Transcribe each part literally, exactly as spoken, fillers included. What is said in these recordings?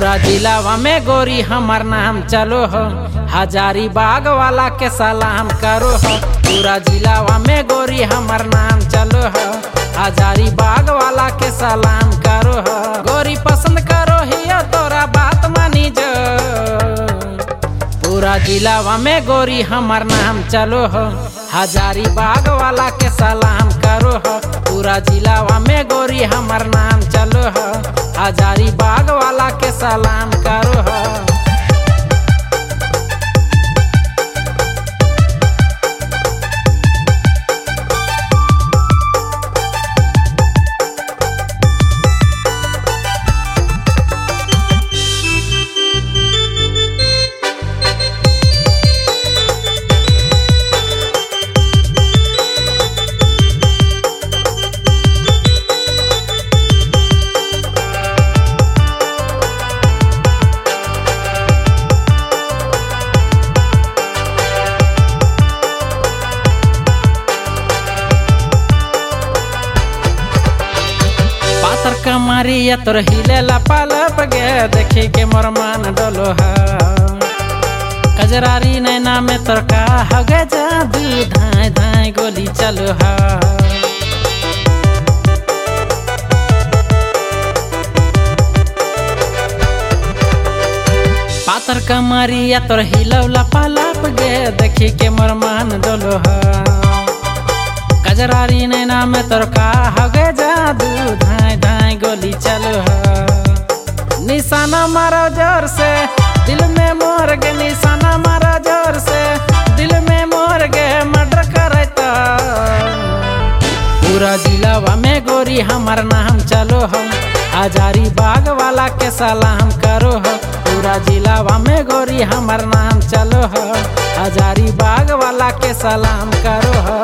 पूरा जिलावा में गोरी हमार नाम चलो हो, हजारी बाग वाला के सलाम करो हो। पूरा जिलावा में गोरी हमार नाम चलो हो, हजारी बाग वाला के सलाम करो हो। गोरी पसंद करो हिया तोरा बात मानी जो, पूरा जिलावा में गोरी हमार नाम चलो हो, हजारी बाग वाला के सलाम करो हो। पूरा जिलावा में गोरी हमार नाम चलो हो, हजारी बाग वाला के सलाम करो हो। कमारिया तोर हिलेला पालप गे, देखी के मोर मन डोलो हा। कजरारी नैना में तोर का हगे जादू, धाय धाय गोली चलो हा। पातर कमारिया तोर हिलौला पालप गे, देखी के मोर मन डोलो हा। कजरारी नैना में तोर का हगे जादू, धाय धाय गोली चलो है। निशाना मारो जोर से दिल में मोर गे, निशाना मारो जोर से दिल में मोर गे, मर्डर करता। पूरा जिलावा में गोरी हमार नाम चलो हो, हजारी बाग वाला के सलाम करो हो। पूरा जिलावा में गोरी हमार नाम चलो हो, हजारी बाग वाला के सलाम करो हो।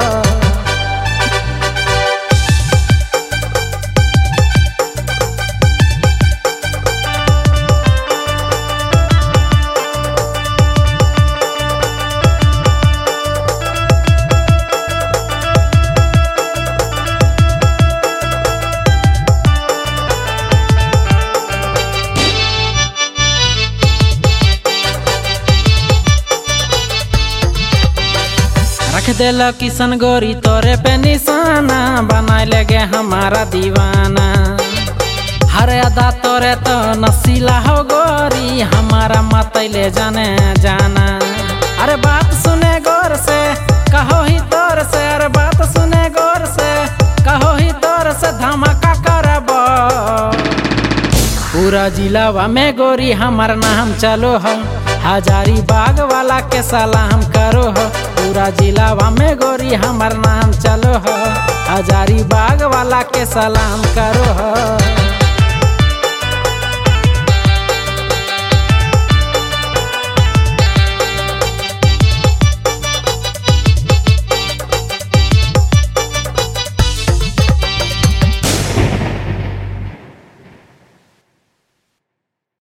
रख देल किशन गोरी तोरे पे निशाना, बनाए लगे हमारा दीवाना। हर अदा तोरे तो नसीला हो गोरी, हमारा मत ले जाने जाना। अरे बात सुने गौर से कहो ही तोर से, अरे बात सुने गौर से कहो ही तोर से, धमाका करबो। पूरा जिलावा में गोरी हमार नाम चलो हो, हजारी बाग वाला के सलाम करो हो। पूरा जिलावा में गोरी हमार नाम चलो हो, हजारी बाग वाला के सलाम करो हो।